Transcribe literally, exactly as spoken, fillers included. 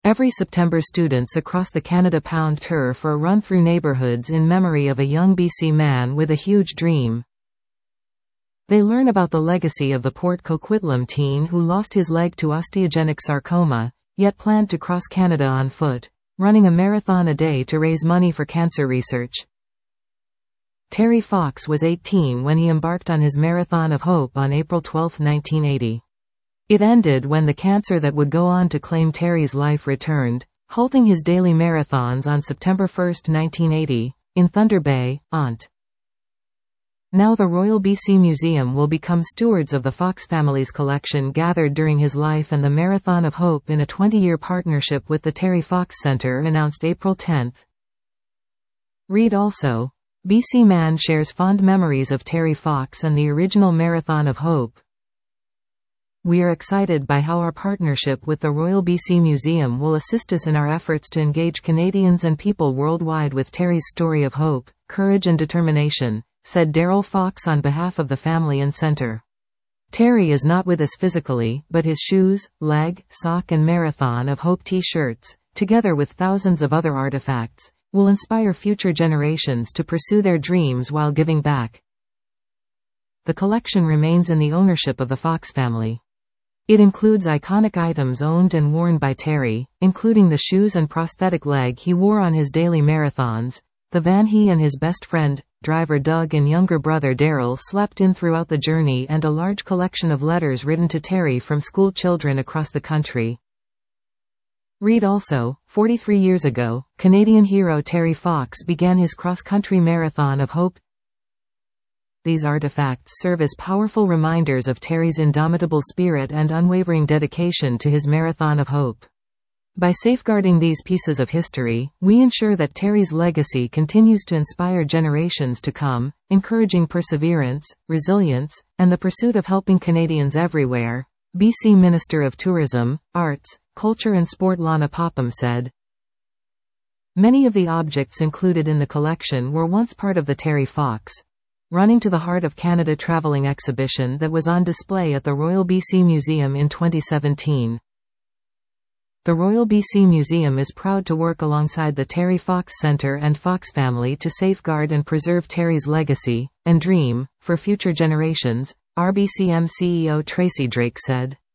Every September, students across the Canada pound tour for a run through neighborhoods in memory of a young B C man with a huge dream. They learn about the legacy of the Port Coquitlam teen who lost his leg to osteogenic sarcoma, yet planned to cross Canada on foot, running a marathon a day to raise money for cancer research. Terry Fox was eighteen when he embarked on his Marathon of Hope on April twelfth, nineteen eighty. It ended when the cancer that would go on to claim Terry's life returned, halting his daily marathons on September first, nineteen eighty, in Thunder Bay, Ont. Now the Royal B C Museum will become stewards of the Fox family's collection gathered during his life, and the Marathon of Hope, in a twenty-year partnership with the Terry Fox Centre, announced April tenth. Read also, B C man shares fond memories of Terry Fox and the original Marathon of Hope. We are excited by how our partnership with the Royal B C Museum will assist us in our efforts to engage Canadians and people worldwide with Terry's story of hope, courage and determination, said Daryl Fox on behalf of the family and center. Terry is not with us physically, but his shoes, leg, sock and Marathon of Hope t-shirts, together with thousands of other artifacts, will inspire future generations to pursue their dreams while giving back. The collection remains in the ownership of the Fox family. It includes iconic items owned and worn by Terry, including the shoes and prosthetic leg he wore on his daily marathons, the van he and his best friend, driver Doug, and younger brother Daryl slept in throughout the journey, and a large collection of letters written to Terry from school children across the country. Read also, forty-three years ago, Canadian hero Terry Fox began his cross-country Marathon of Hope. These artifacts serve as powerful reminders of Terry's indomitable spirit and unwavering dedication to his Marathon of Hope. By safeguarding these pieces of history, we ensure that Terry's legacy continues to inspire generations to come, encouraging perseverance, resilience, and the pursuit of helping Canadians everywhere, B C Minister of Tourism, Arts, Culture and Sport Lana Popham said. Many of the objects included in the collection were once part of the Terry Fox Running to the Heart of Canada traveling exhibition that was on display at the Royal B C Museum in twenty seventeen. The Royal B C Museum is proud to work alongside the Terry Fox Centre and Fox family to safeguard and preserve Terry's legacy and dream for future generations, R B C M C E O Tracy Drake said.